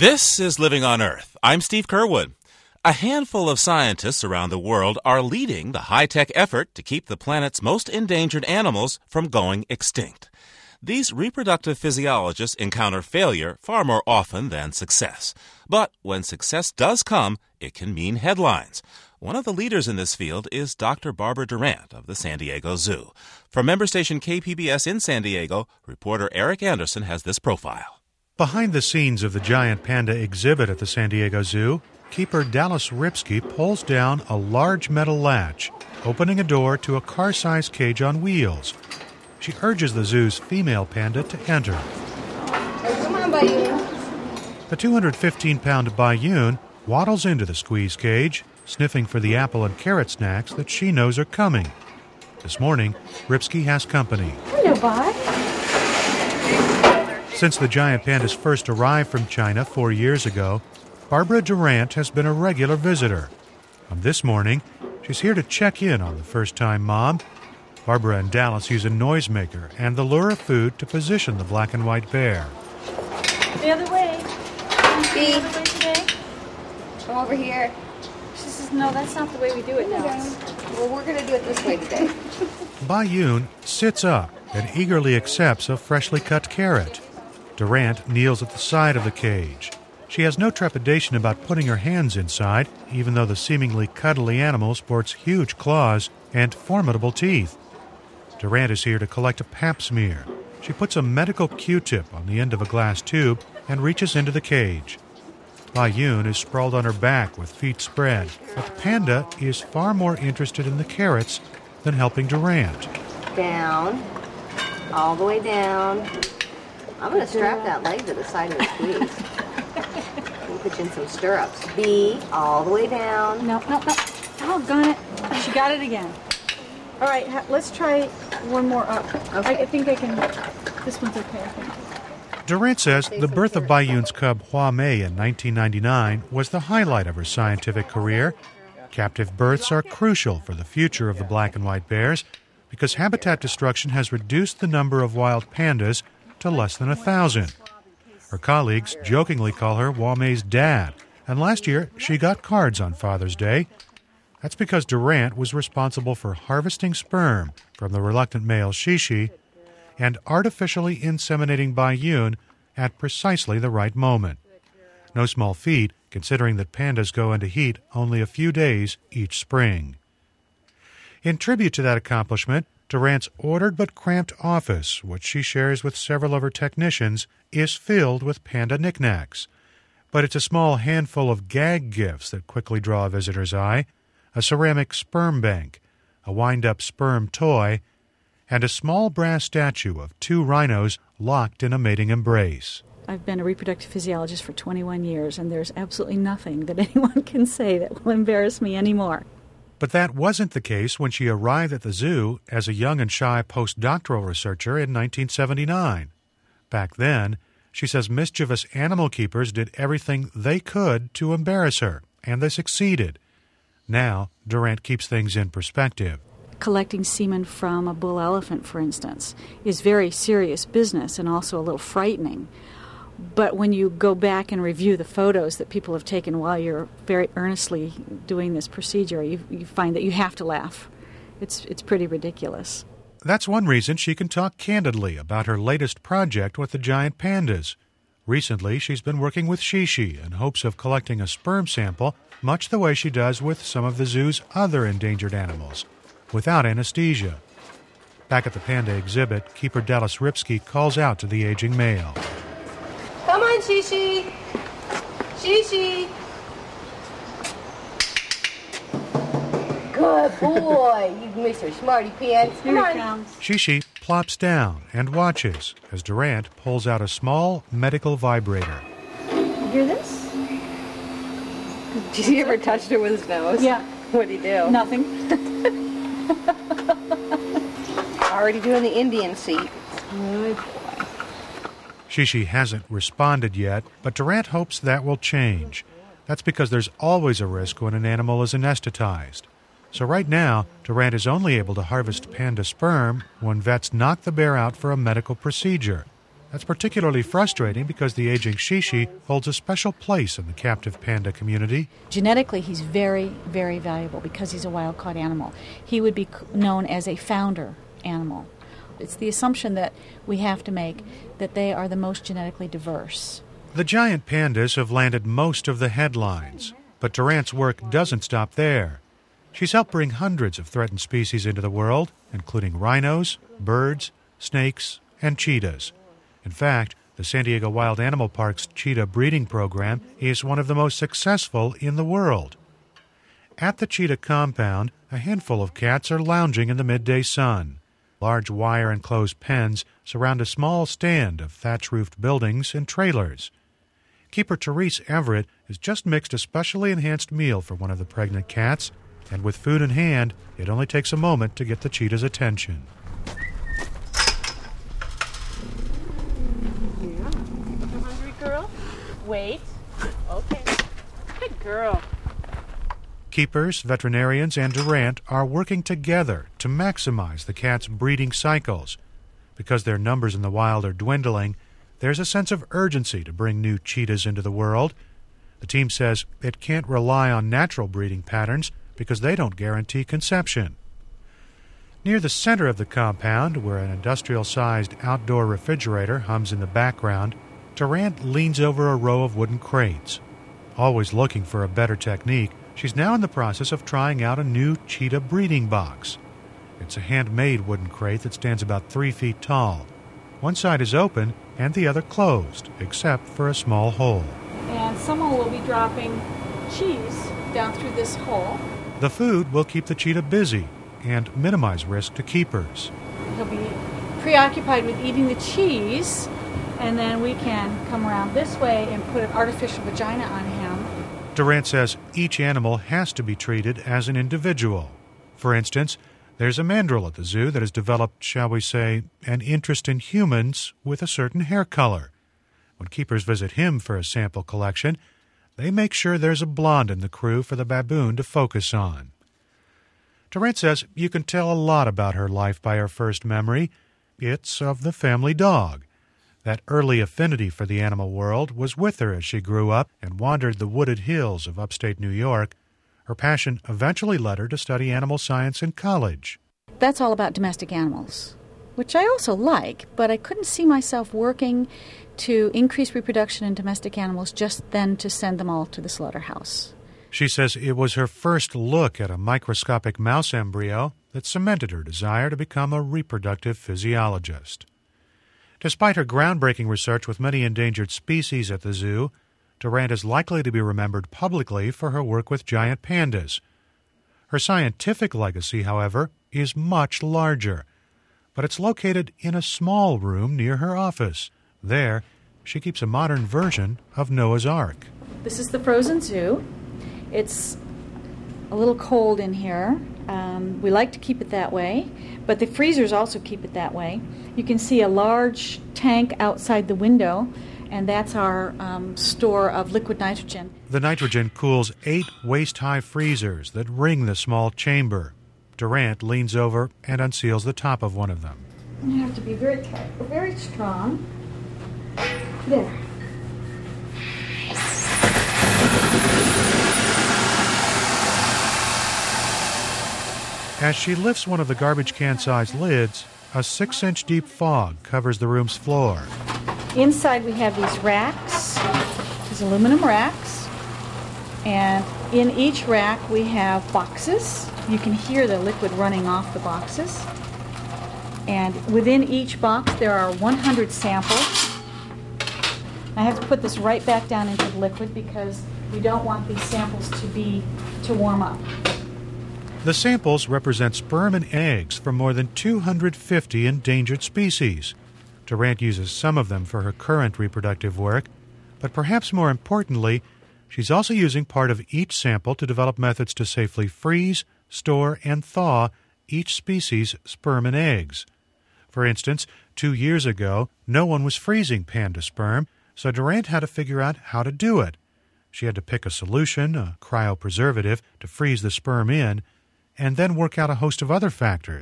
This is Living on Earth. I'm Steve Curwood. A handful of scientists around the world are leading the high-tech effort to keep the planet's most endangered animals from going extinct. These reproductive physiologists encounter failure far more often than success. But when success does come, it can mean headlines. One of the leaders in this field is Dr. Barbara Durant of the San Diego Zoo. From member station KPBS in San Diego, reporter Eric Anderson has this profile. Behind the scenes of the giant panda exhibit at the San Diego Zoo, keeper Dallas Ripsky pulls down a large metal latch, opening a door to a car-sized cage on wheels. She urges the zoo's female panda to enter. Oh, come on, Bayun. The 215-pound Bayun waddles into the squeeze cage, sniffing for the apple and carrot snacks that she knows are coming. This morning, Ripsky has company. Hello, Bai. Since the giant pandas first arrived from China 4 years ago, Barbara Durant has been a regular visitor. This morning, she's here to check in on the first-time mom. Barbara and Dallas use a noisemaker and the lure of food to position the black and white bear. The other way. B. The other way today? Come over here. She says, no, that's not the way we do it now. Well, we're going to do it this way today. Bayun sits up and eagerly accepts a freshly cut carrot. Durant kneels at the side of the cage. She has no trepidation about putting her hands inside, even though the seemingly cuddly animal sports huge claws and formidable teeth. Durant is here to collect a pap smear. She puts a medical Q-tip on the end of a glass tube and reaches into the cage. Bayun is sprawled on her back with feet spread, but the panda is far more interested in the carrots than helping Durant. Down. All the way down. I'm going to strap that leg to the side of the squeeze. We'll put you in some stirrups. B. All the way down. No. Oh, got it. She got it again. All right, let's try one more up. Okay. I think I can. This one's okay, I think. Durant says the birth of Bayun's cub Hua Mei in 1999 was the highlight of her scientific career. Captive births are crucial for the future of the black and white bears because habitat destruction has reduced the number of wild pandas to less than 1,000. Her colleagues jokingly call her Hua Mei's dad, and last year she got cards on Father's Day. That's because Durant was responsible for harvesting sperm from the reluctant male Shishi and artificially inseminating Bayun at precisely the right moment. No small feat, considering that pandas go into heat only a few days each spring. In tribute to that accomplishment, Durant's ordered but cramped office, which she shares with several of her technicians, is filled with panda knickknacks. But it's a small handful of gag gifts that quickly draw a visitor's eye: a ceramic sperm bank, a wind-up sperm toy, and a small brass statue of 2 rhinos locked in a mating embrace. I've been a reproductive physiologist for 21 years, and there's absolutely nothing that anyone can say that will embarrass me anymore. But that wasn't the case when she arrived at the zoo as a young and shy postdoctoral researcher in 1979. Back then, she says mischievous animal keepers did everything they could to embarrass her, and they succeeded. Now, Durant keeps things in perspective. Collecting semen from a bull elephant, for instance, is very serious business and also a little frightening. But when you go back and review the photos that people have taken while you're very earnestly doing this procedure, you find that you have to laugh. It's pretty ridiculous. That's one reason she can talk candidly about her latest project with the giant pandas. Recently, she's been working with Shishi in hopes of collecting a sperm sample, much the way she does with some of the zoo's other endangered animals, without anesthesia. Back at the panda exhibit, keeper Dallas Ripsky calls out to the aging male. Come on, Shishi. Shishi. Good boy. You Mr. Smarty Pants. Come on. Shishi plops down and watches as Durant pulls out a small medical vibrator. You hear this? Did he ever touch it with his nose? Yeah. What'd he do? Nothing. Already doing the Indian seat. Good. Shishi hasn't responded yet, but Durant hopes that will change. That's because there's always a risk when an animal is anesthetized. So right now, Durant is only able to harvest panda sperm when vets knock the bear out for a medical procedure. That's particularly frustrating because the aging Shishi holds a special place in the captive panda community. Genetically, he's very, very valuable because he's a wild-caught animal. He would be known as a founder animal. It's the assumption that we have to make that they are the most genetically diverse. The giant pandas have landed most of the headlines, but Durant's work doesn't stop there. She's helped bring hundreds of threatened species into the world, including rhinos, birds, snakes, and cheetahs. In fact, the San Diego Wild Animal Park's cheetah breeding program is one of the most successful in the world. At the cheetah compound, a handful of cats are lounging in the midday sun. Large wire-enclosed pens surround a small stand of thatch-roofed buildings and trailers. Keeper Therese Everett has just mixed a specially enhanced meal for one of the pregnant cats, and with food in hand, it only takes a moment to get the cheetah's attention. Wait. Okay. Good girl. Keepers, veterinarians, and Durant are working together to maximize the cats' breeding cycles. Because their numbers in the wild are dwindling, there's a sense of urgency to bring new cheetahs into the world. The team says it can't rely on natural breeding patterns because they don't guarantee conception. Near the center of the compound, where an industrial-sized outdoor refrigerator hums in the background, Durant leans over a row of wooden crates. Always looking for a better technique, she's now in the process of trying out a new cheetah breeding box. It's a handmade wooden crate that stands about 3 feet tall. One side is open and the other closed, except for a small hole. And someone will be dropping cheese down through this hole. The food will keep the cheetah busy and minimize risk to keepers. He'll be preoccupied with eating the cheese, and then we can come around this way and put an artificial vagina on him. Durant says each animal has to be treated as an individual. For instance, there's a mandrill at the zoo that has developed, shall we say, an interest in humans with a certain hair color. When keepers visit him for a sample collection, they make sure there's a blonde in the crew for the baboon to focus on. Durant says you can tell a lot about her life by her first memory. It's of the family dog. That early affinity for the animal world was with her as she grew up and wandered the wooded hills of upstate New York. Her passion eventually led her to study animal science in college. That's all about domestic animals, which I also like, but I couldn't see myself working to increase reproduction in domestic animals just then to send them all to the slaughterhouse. She says it was her first look at a microscopic mouse embryo that cemented her desire to become a reproductive physiologist. Despite her groundbreaking research with many endangered species at the zoo, Durant is likely to be remembered publicly for her work with giant pandas. Her scientific legacy, however, is much larger, but it's located in a small room near her office. There, she keeps a modern version of Noah's Ark. This is the frozen zoo. It's a little cold in here. We like to keep it that way, but the freezers also keep it that way. You can see a large tank outside the window, and that's our store of liquid nitrogen. The nitrogen cools 8 waist-high freezers that ring the small chamber. Durant leans over and unseals the top of one of them. You have to be very tight, very strong. There. As she lifts one of the garbage can-sized lids, a 6-inch deep fog covers the room's floor. Inside we have these racks, these aluminum racks, and in each rack we have boxes. You can hear the liquid running off the boxes. And within each box there are 100 samples. I have to put this right back down into the liquid because we don't want these samples to warm up. The samples represent sperm and eggs from more than 250 endangered species. Durant uses some of them for her current reproductive work, but perhaps more importantly, she's also using part of each sample to develop methods to safely freeze, store, and thaw each species' sperm and eggs. For instance, 2 years ago, no one was freezing panda sperm, so Durant had to figure out how to do it. She had to pick a solution, a cryopreservative, to freeze the sperm in, and then work out a host of other factors.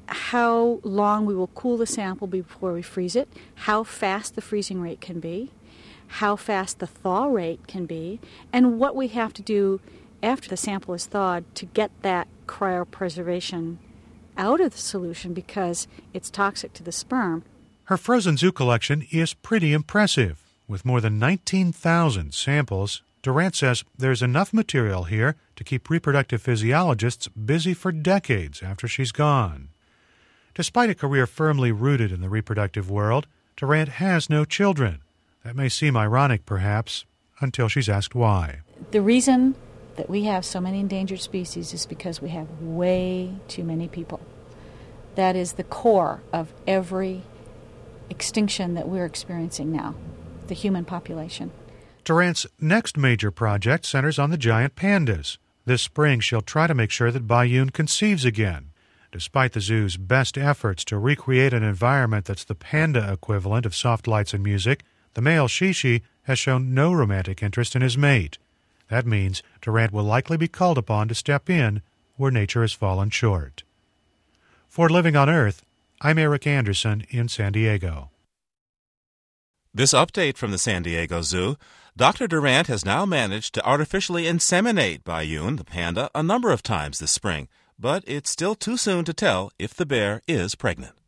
how long we will cool the sample before we freeze it, how fast the freezing rate can be, how fast the thaw rate can be, and what we have to do after the sample is thawed to get that cryopreservation out of the solution because it's toxic to the sperm. Her frozen zoo collection is pretty impressive. With more than 19,000 samples, Durant says there's enough material here to keep reproductive physiologists busy for decades after she's gone. Despite a career firmly rooted in the reproductive world, Durant has no children. That may seem ironic, perhaps, until she's asked why. The reason that we have so many endangered species is because we have way too many people. That is the core of every extinction that we're experiencing now, the human population. Durant's next major project centers on the giant pandas. This spring, she'll try to make sure that Baiyun conceives again. Despite the zoo's best efforts to recreate an environment that's the panda equivalent of soft lights and music, the male Shishi has shown no romantic interest in his mate. That means Durant will likely be called upon to step in where nature has fallen short. For Living on Earth, I'm Eric Anderson in San Diego. This update from the San Diego Zoo: Dr. Durant has now managed to artificially inseminate Baiyun, the panda, a number of times this spring, but it's still too soon to tell if the bear is pregnant.